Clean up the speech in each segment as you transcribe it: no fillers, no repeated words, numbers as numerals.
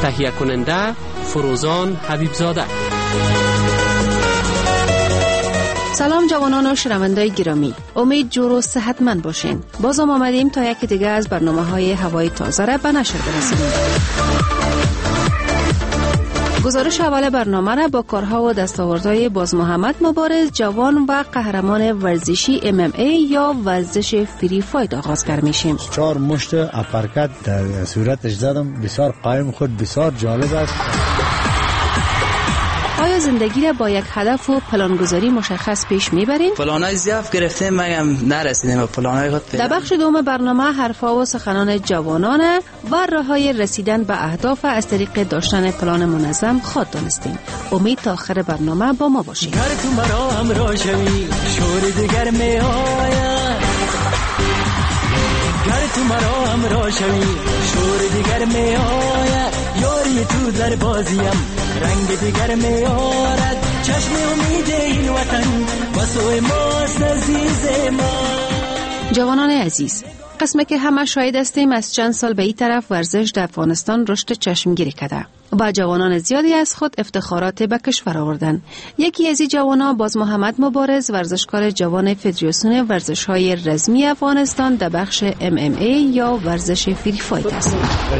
تهیه کننده فروزان حبیبزاده. سلام جوانان و شنوندای گرامی، امید جور و صحتمند باشین. بازم آمدیم تا یکی دیگه از برنامه‌های هوای تازه را به نشر برسونیم. گزارش اول برنامه را با کارها و دستاوردهای باز محمد مبارز، جوان و قهرمان ورزشی MMA یا ورزش فری فایت آغاز میشیم. 4 مشت اپرکت در صورتش زدم، بسیار قایم خود بسیار جالب است. آیا زندگی را با یک هدف و پلانگذاری مشخص پیش میبرین؟ پلانای زیاف گرفتیم مگم نرسیدیم به پلانای خود. در بخش دوم برنامه حرفا و سخنان جوانانه و راههای رسیدن به اهداف از طریق داشتن پلان منظم خود دانستیم. امید تا آخر برنامه با ما باشید. گر تو مرا همراه شوی شور دیگر می آید، گر تو مرا همراه شوی شور دیگر می آید، یاری تو در بازیم رنگ دیگر می آرد، چشم امید این وطن و سوی ماست عزیز ما. جوانان عزیز، قسمه که همه شاهد هستیم از چند سال به این طرف ورزش در افغانستان رشد چشمگیری کرده. با جوانان زیادی از خود افتخارات به کشور آوردن. یکی از این جوانان باز محمد مبارز، ورزشکار جوان فدراسیون ورزش‌های رزمی افغانستان در بخش MMA یا ورزش فری فایت است.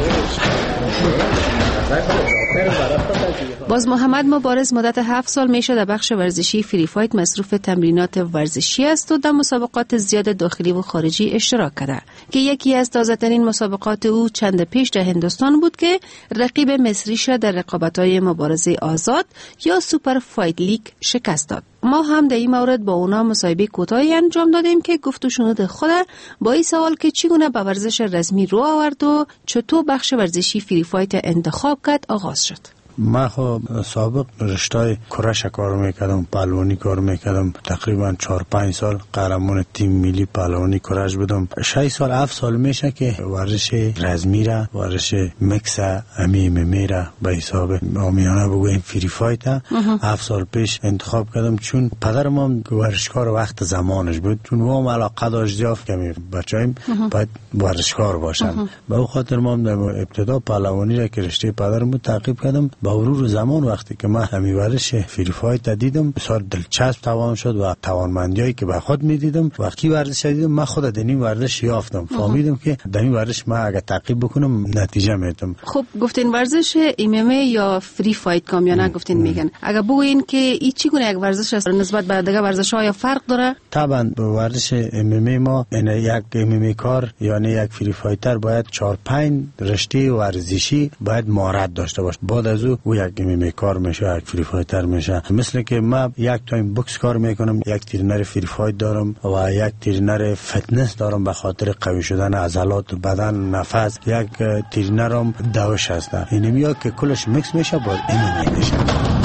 باز محمد مبارز مدت 7 سال میشه در بخش ورزشی فری فایت مصروف تمرینات ورزشی است و در مسابقات زیاد داخلی و خارجی اشتراک کرده که یکی از تازه‌ترین مسابقات او چند پیش در هندوستان بود که رقیب مصریش در رقابت‌های مبارزه آزاد یا سوپر فایت لیگ شکست داد. ما هم در این مورد با اونا مصاحبه کوتاهی انجام دادیم که گفت و شنود خود با این سوال که چگونه به ورزش رزمی رو آورد و چطور بخش ورزشی فری فایت انتخاب کرد آغاز شد. من خب سابق رشته‌های کرش کار میکردم، پهلوانی کار میکردم، تقریبا 4-5 سال قهرمان تیم ملی پهلوانی کرش بودم. 6 سال 7 سال میشه که ورزش رزمی را، ورزش مکس MMA را به حساب عامیانه بگویم فری فایت 7 سال پیش انتخاب کردم، چون پدرم هم ورزشکار وقت زمانش بود، چون ما علاقه داشت زیاف که بچه‌ایم باید ورزشکار باشن. به اون خاطر ما در ابتدا پهلوانی را که رشته پدرم بود تعقیب کردم. با مرور زمان وقتی که من همین ورزش فری فایت دیدم بسیار دلچسب تمام شد و توانمندیایی که به خود میدیدم وقتی ورزش دیدم من خود در این ورزش یافتم، فهمیدم که در این ورزش من اگه تعقیب بکنم نتیجه میدم. خب گفتین ورزش MMA یا فری فایت کامیانه گفتین میگن، اگه بگوین که این چگونه یک ورزش است نسبت به دیگه ورزش‌ها یا فرق داره؟ طبعا ورزش MMA ما یک MMA کار یعنی یک فری فایتر باید 4-5 رشته ورزشی باید مهارت داشته باشه، بعد از او یک MMA کار میشه، یک فری فایتر میشه. مثل که من یک تایم بوکس کار میکنم، یک ترینر فری فایت دارم و یک ترینر فتنس دارم به خاطر قوی شدن عضلات بدن، نفس. یک ترینرم دوش هست. اینم که کلش میکس میشه با MMA میشه.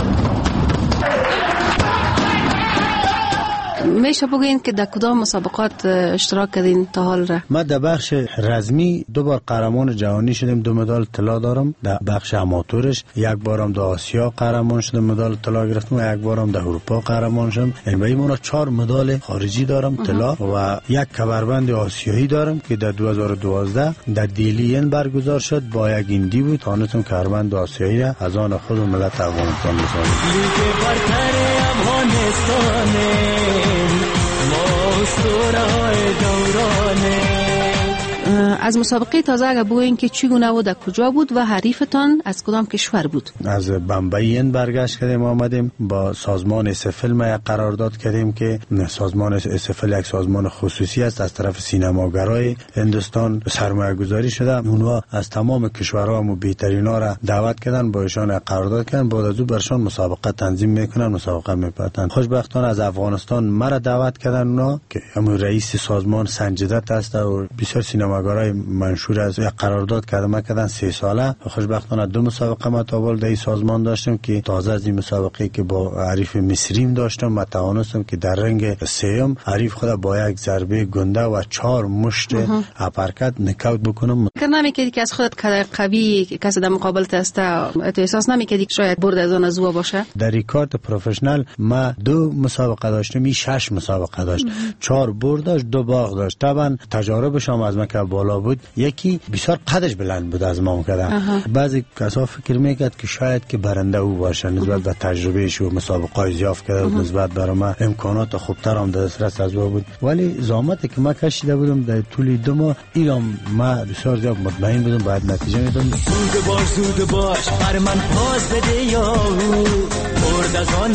میشه بگین که در کدام مسابقات اشتراک کردین تا حال را؟ من در بخش رزمی 2 بار قهرمان جهانی شدم، 2 مدال طلا دارم. در بخش آماتورش 1 بارم در آسیا قهرمان شدم، مدال طلا گرفتم و 1 بارم در اروپا قهرمان شدم. یعنی به این 4 مدال خارجی دارم طلا و 1 کمربند آسیایی دارم که در 2012 در دیلین برگزار شد، با یک ایندی بود. تانستم کمربند آسیایی را از آن خود ملت افغانستان بسازم. از مسابقه تازه اگه بگوین که چگونه و در کجا بود و حریفتان از کدام کشور بود؟ از بمبئی برگشت کردیم آمدیم، با سازمان اسفل ما یک قرارداد کردیم که سازمان اسفل یک سازمان خصوصی است از طرف سینماگرای هندوستان سرمایه گذاری شده. اونها از تمام کشورها و بهترینا را دعوت کردن، با ایشان قرارداد کردن، بعد از او برشان مسابقه تنظیم میکنن، مسابقه میپرتن. خوشبختانه از افغانستان مرا دعوت کردن اونا که همون رئیس سازمان سنجدت است و بسیار سینماگرای منشور از یک قرارداد کردن 3 ساله. خوشبختانه 2 مسابقه متابل در این سازمان داشتم که تازه از این مسابقه که با حریف مصریم داشتم و توانستم که در رنگ سیوم حریف خود با یک ضربه گنده و 4 مشت اپرکت نکاوت بکنم. که نمیکردی که از خودت قوی کسی در مقابلت است، تو احساس نمیکردی که شاید برد از آن زوا باشه؟ در ریکارد پروفشنال ما 2 مسابقه داشتم، 6 مسابقه داشت، 4 برد داشت، 2 باخت داشت. طبعا تجاربش هم از من که بالا بود، یکی بسیار قدش بلند بود از ما کردن. بعضی کسا فکر میکرد که شاید که برنده او باشه نسبت به تجربهش و مسابقه زیاف کرده بود، نسبت بر ما امکانات خوبتر هم در دسترس از او بود. ولی زحمتی که ما کشیده بودم در طول 2 ماه اینم ما بسیار زیاد مطمئن بودم باید نتیجه میدم. زود باش بر من پاس بده یا برد از آن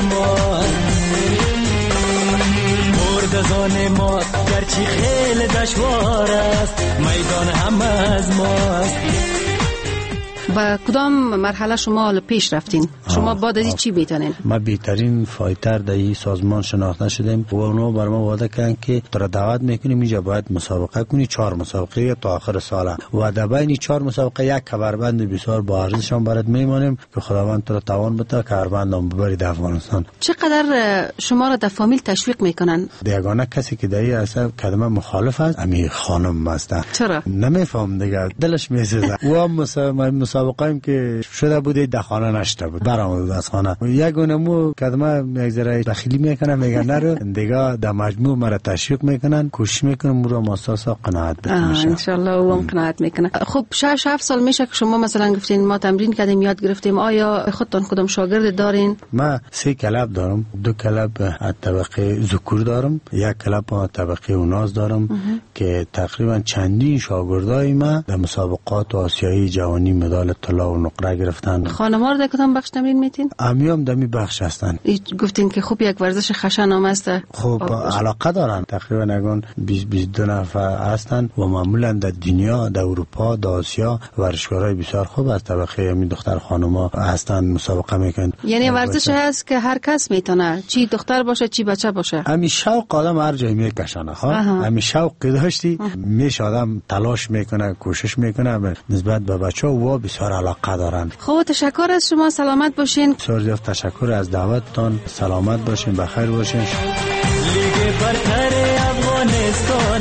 ما گرچه خیلی دشوار است، میدان هم از ماست. با کدام مرحله شما پیش رفتین؟ شما بعد از چی بیتونین؟ ما بهترین فایتر در این سازمان شناخته شدیم و اونا بر ما وعده کردن که تو را دعوت میکنیم اینجا باید مسابقه کنی، 4 مسابقه تا آخر سال و در بین 4 مسابقه یک کمربند بسیار با ارزش هم برات میمانیم که خداوند تو را توان بده کمربند هم ببری در افغانستان. چقدر شما را در فامیل تشویق میکنن؟ یگانه کسی که در این اصل کلمه مخالف است امی خانم است. چرا؟ نمیفهم دیگه، دلش میسوزه. و مسابقه که شده بوده در خانه نشته بود، برآمد از خانه یک گونمو کدام یک ذره داخلی میکنن، میگن نرو دیگه در مجموع مرا تشویق میکنن، کوشش میکنن مرا ماساسا قناعت بده ان شاء الله و قناعت میکنه. خب 6-7 سال میشه که شما مثلا گفتین ما تمرین کردیم یاد گرفتیم، آیا خودتون کدام شاگرد دارین؟ ما 3 کلب دارم، 2 کلب از طبقه ذکور دارم، 1 کلب از طبقه اوناز دارم که تقریبا چندین شاگردای ما در مسابقات آسیایی جوانی مدال طلا و نقره گرفتن. خانم‌ها رو در کدام بخش تمرین میتین؟ امیام در می بخش هستن. گفتین که خوب یک ورزش خشن هم است. خب علاقه دارن، تقریبا اگون 20-22 نفر هستن و معمولا در دنیا، در اروپا، در آسیا ورزشکارای بسیار خوب از طبقه می دختر خانم‌ها هستن مسابقه میکنن. یعنی ورزش هست که هر کس میتونه، چی دختر باشه چی بچه باشه. همین شوق آدم هر جایی میکشونه ها. همین شوق که داشتی میشه آدم تلاش میکنه، کوشش میکنه نسبت به بچه‌ها و بسیار علاقه دارن. خب تشکر از شما، سلامت باشین. بسیار زیاد تشکر از دعوتتان، سلامت باشین، بخیر باشین. لیگ برتر افغانستان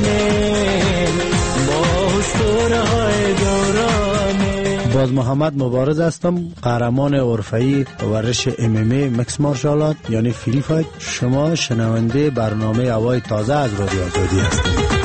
با اسطوره‌های دوران. باز محمد مبارز هستم، قهرمان عرفه‌ای ورزش MMA مکس مارشال آرت یعنی فری فایت. شما شنونده برنامه هوای تازه از رادیو آزادی هستید.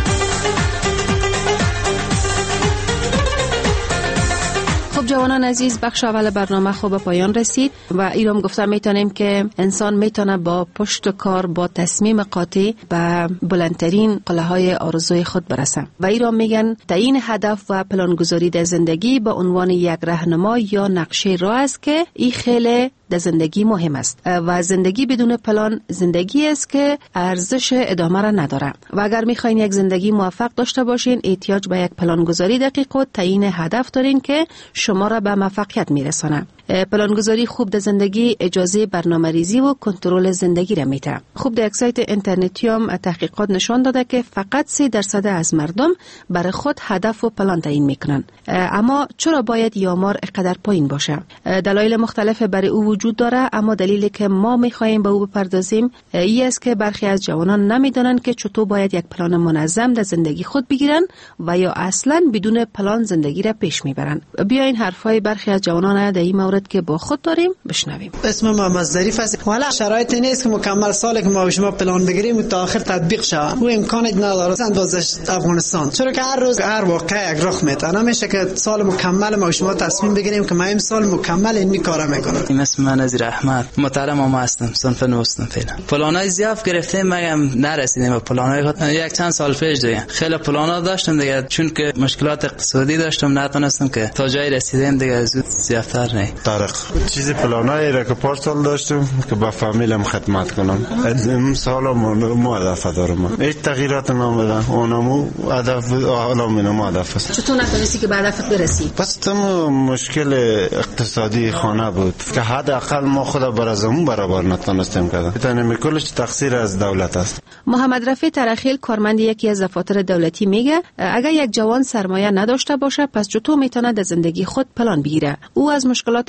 جوانان عزیز، بخش اول برنامه خوب پایان رسید و ایرام گفتم میتونیم که انسان میتونه با پشت کار، با تصمیم قاطع به بلندترین قله‌های آرزوی خود برسه و ایرام میگن تعیین هدف و پلانگذاری در زندگی به عنوان یک راهنما یا نقشه راه است که این خیلی در زندگی مهم است و زندگی بدون پلان زندگی است که ارزش ادامه را نداره و اگر میخواین یک زندگی موفق داشته باشین احتیاج به یک پلانگذاری دقیق و تعیین هدف دارین که شما را به موفقیت میرسونه. پلانگذاری خوب در زندگی اجازه برنامه‌ریزی و کنترل زندگی را میده. خوب در یک سایت اینترنتی هم تحقیقات نشان داده که فقط 3% از مردم برای خود هدف و پلان تعیین میکنن. اما چرا باید این آمار اینقدر پایین باشه؟ دلایل مختلف برای او وجود داره، اما دلیلی که ما میخوایم به او بپردازیم این است که برخی از جوانان نمیدونن که چطور باید یک پلان منظم در زندگی خود بگیرن و یا اصلا بدون پلان زندگی را پیش میبرن. بیاین حرفای برخی از جوانان در این مورد که با خود داریم بشنویم. اسم محمد ظریف است. والا شرایط نیست که مکمل سالی که ما شما پلان بگیریم و تا آخر تطبیق شه. او امکانی نداره اندازش افغانستان. چرا که هر روز هر واقعه یک رخ میده. نمیشه که سال مکمل ما شما تصمیم بگیریم که ما این سال مکمل این کارا میکنم. اسم من نظیر احمد، محترم ما هستم، صنف 9 فعلا. پلانای زیاد گرفتیم مگم نرسیدیم به پلانای خود. یک چند سال پیش دیگه خیلی پلانا داشتم دیگه، چون که مشکلات اقتصادی داشتم نتونستم که تا جای رسیدم دیگه زود زیادتر نه. طارق چیزی پلانایی را که پارسال داشتم که با فامیلم خدمت کنم. این سال مو هدف دارم. هیچ تغییرات نمیدم. اونمو هدف حالا منم هدف است. چطور نتونستی که به هدفت برسی؟ بس تم مشکل اقتصادی خانه بود که حداقل ما خود برازمون برابر نتونستیم کردن. یعنی کلش تقصیر از دولت است. محمد رفیع ترخیل کارمند یکی از دفاتر دولتی میگه اگر یک جوان سرمایه نداشته باشه پس چطور میتونه در زندگی خود پلان بگیره؟ او از مشکلات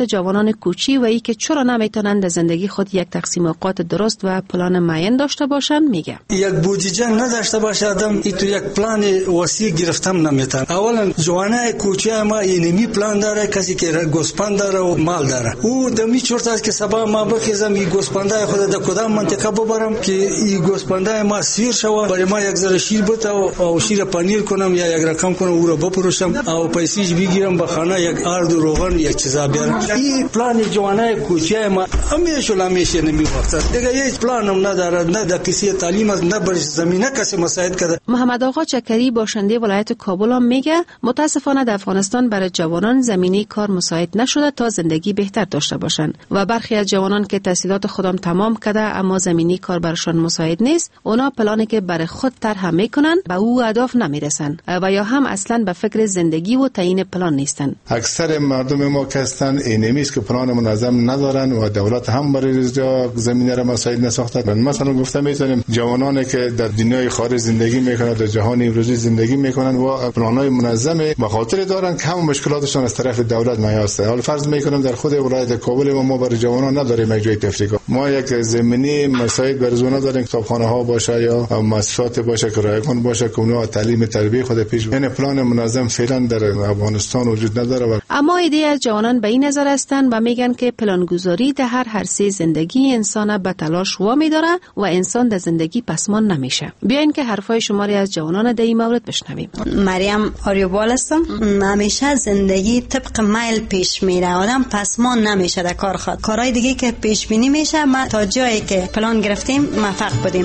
جوانان کوچی و ای که چرا نمیتونند در زندگی خود یک تقسیم اوقات درست و پلان معین داشته باشند میگه. یک بودجه نداشته باشه آدم تو یک پلان وسیع گرفتم نمیتونه. اولا جوانای کوچی ما اینمی پلان داره، کسی که گوسپند داره و مال داره، او دمی چرت است که سبا ما بخیزم این گوسپندای خود در کدام منطقه ببرم که این گوسپندای ما سیر شوه، برای ما یک ذره شیر بده و شیر پنیر کنم یا یک رقم کنم او رو بفروشم او پیسیش بگیرم به خانه یک آرد و روغن یک چیزا بیارم. این پلان جوانای کوچی ما همیشه نمی‌وافقه. دیگه هیچ پلانم نداره، نه در کسی تعلیم است، نه بر زمینه کسی مساعد کرده. محمد آقا چکری باشنده ولایت کابل هم میگه متاسفانه در افغانستان برای جوانان زمینه کار مساعد نشده تا زندگی بهتر داشته باشند و برخی از جوانان که تحصیلات خودم تمام کرده اما زمینه کار برشان مساعد نیست، اونا پلانی که برای خود طرح میکنن به او اهداف نمیرسن و یا هم اصلا به فکر زندگی و تعیین پلان نیستن. اکثر مردم ما که هستن اینمیست که پلان منظم ندارن و دولت هم برای زمینه را مساعد نساخته. مثلا گفتم میتونیم جوانانی که در دنیای خارج زندگی میکنن، در جهان امروزی زندگی میکنن و پلانای منظمه به خاطر دارن که هم مشکلاتشون از طرف دولت میاسته. حالا فرض میکنم در خود ولایت کابل ما برای جوانان نداریم یک جای تفریح. ما یک زمینی مساعد برای زونا داریم، کتابخانه ها باشه یا مؤسسات باشه، کرایه‌خانه باشه که اونها تعلیم تربیت خود پیش. این پلان منظم فعلا در افغانستان وجود نداره. اما ایده از جوانان به این نظر هستند و میگن که پلانگذاری در هر عرصه زندگی انسان به تلاش وامی داره و انسان در زندگی پسمان نمیشه. بیاین که حرفای شماری از جوانان در این مورد بشنویم. مریم آریوبال هستم. همیشه زندگی طبق میل پیش میره، آدم پسمان نمیشه در کار خود. کارهای دیگه که پیش بینی میشه ما تا جایی که پلان گرفتیم موفق بودیم.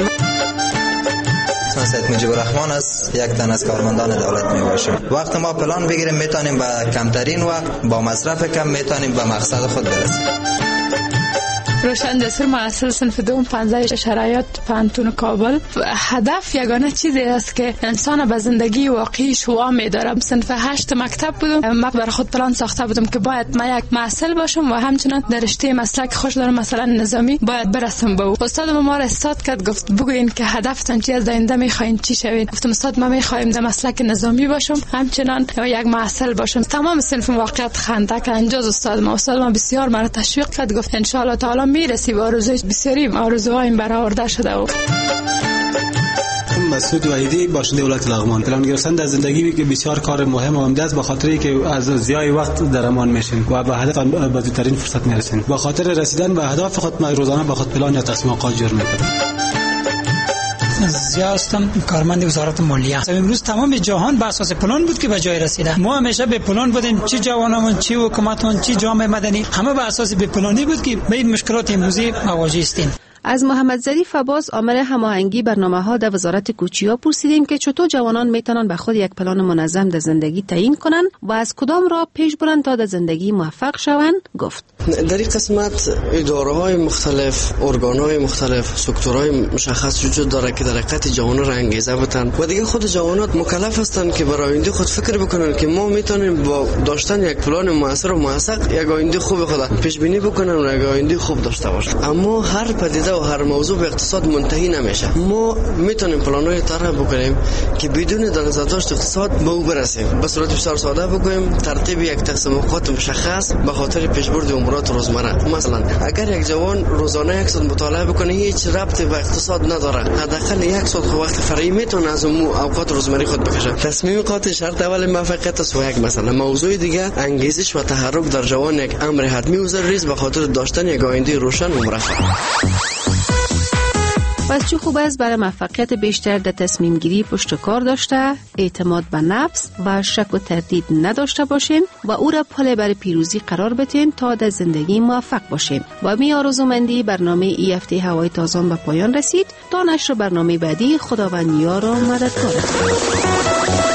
سید مجیب الرحمن است، یک تن از کارمندان دولت می باشیم. وقت ما پلان بگیریم میتونیم با کمترین وقت با مصرف کم میتونیم به مقصد خود برسیم. روشن دستور محصل صنف دوم 15 شرایط پانتون کابل. هدف یگانه چیزی است که انسان به زندگی واقعیش وامی داره. صنف 8 مکتب بودم، من برای خود پلان ساخته بودم که باید من یک محصل باشم و همچنان در رشته مسلک خوش دارم، مثلا نظامی باید برسم به او. استاد ما را استاد کرد، گفت بگوین که هدفتان چی است، آینده میخواین چی شوین. گفتم استاد من میخوایم در مسلک نظامی باشم، همچنان یک محصل باشم. تمام صنف واقعیت خنده که انجاز استاد ما بسیار مرا تشویق کرد، گفت ان شاء الله تعالی میرسی به آرزوی بسیاری آرزوهایم برآورده شده. و مسعود وحیدی باشنده ولایت لغمان. پلان گرفتن در زندگی که بسیار کار مهم و عمده است، به خاطری که از ضیاع وقت در امان میشین و به هدف به زودترین فرصت میرسین. به خاطر رسیدن به اهداف خود روزانه به خود پلان یا تقسیم اوقات جور میکنید. زیا هستم، کارمند وزارت مالیه. امروز تمام جهان بر اساس پلان بود که به جای رسیده. ما همیشه به پلان بودیم، چه جوانان، چه حکومتمون، چه جامعه مدنی، همه بر اساس به پلانی بود که به این مشکلات امروزی مواجه هستیم. از محمد ظریف عباس عامل هماهنگی برنامه‌ها در وزارت کوچی‌ها پرسیدیم که چطور جوانان میتونن به خود یک پلان منظم در زندگی تعیین کنن و از کدام راه پیش برن تا در زندگی موفق شوند. گفت در این قسمت اداره‌های مختلف، ارگان‌های مختلف، سکتورهای مشخص وجود داره که در حقیقت جوانان را انگیزه بدن و دیگه خود جوانات مکلف هستند که برای آینده خود فکر بکنن که ما میتونیم با داشتن یک پلان موثر و موثق یک آینده خوب خود پیش بینی بکنن و یک آینده خوب داشته باشن. اما هر پدیده و هر موضوع به اقتصاد منتهی نمیشه. ما میتونیم پلان‌های طرح بکنیم که بدون در نظر داشت اقتصاد به او برسیم. به صورت بسیار ساده بگویم ترتیب یک تقسیم اوقات مشخص به خاطر پیشبرد امورات روزمره. مثلا اگر یک جوان روزانه 1 ساعت مطالعه بکنه هیچ ربطی به اقتصاد نداره، حداقل 1 ساعت وقت فرعی میتونه از اون اوقات روزمره خود بکشه. تصمیم قاطع شرط اول موفقیت است و یک مثلا موضوع دیگه انگیزش و تحرک در جوان یک امر حتمی و ضروری است به خاطر داشتن یک آینده روشن و مرفه. پس چه خوب است برای موفقیت بیشتر در تصمیم گیری پشت کار داشته، اعتماد به نفس و شک و تردید نداشته باشیم و او را پل برای پیروزی قرار بدیم تا در زندگی موفق باشیم. با می آرزومندی برنامه ای هفته هوای تازه به پایان رسید. تا نشر برنامه بعدی خداوند یار و مددگار.